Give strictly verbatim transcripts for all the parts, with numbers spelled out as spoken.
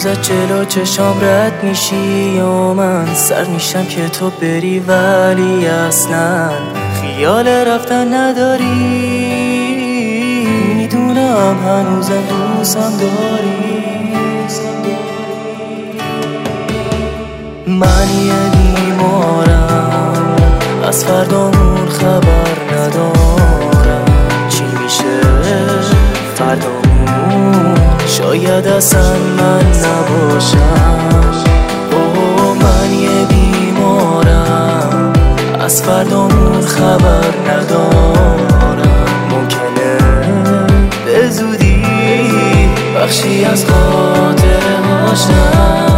روز از جلو چشام رد میشی یا من سر میشم که تو بری، ولی اصلا خیال رفتن نداری. میدونم هنوزم دوستم داری. من یه بیمارم، از فردامون خبر ندارم. چی میشه فردامون؟ شاید اصلا من نباشم. اوه من یه بیمارم، از فردامون خبر ندارم. ممکنه به زودی بخشی از خاطره هاشم.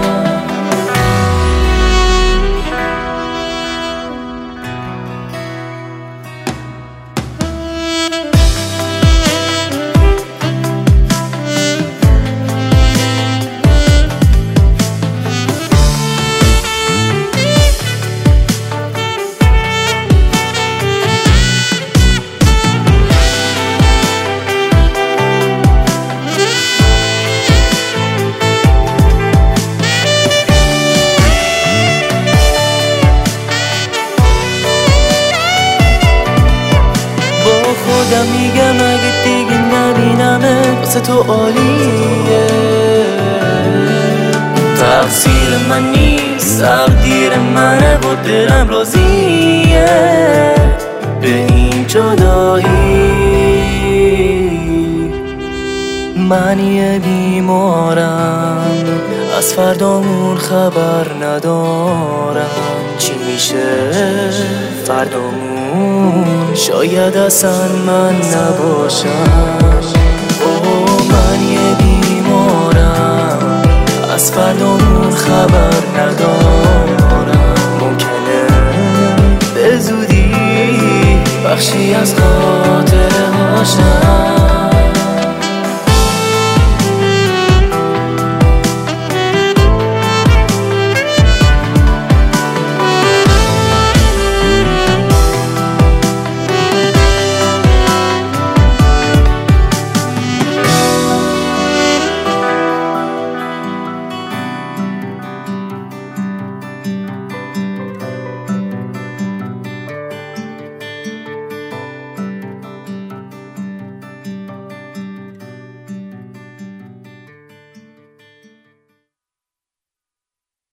خودم میگم اگه دیگه نبینمه واسه تو عالیه. تقصیر من نیست، تقدیر منه و دلم راضیه به این جدایی. من یه بیمارم، از فردامون خبر ندارم. چی میشه فردامون؟ شاید اصلا من نباشم. اوه من یه بیمارم، از فردامون خبر ندارم. ممکنه به زودی بخشی از خاطره هاشم.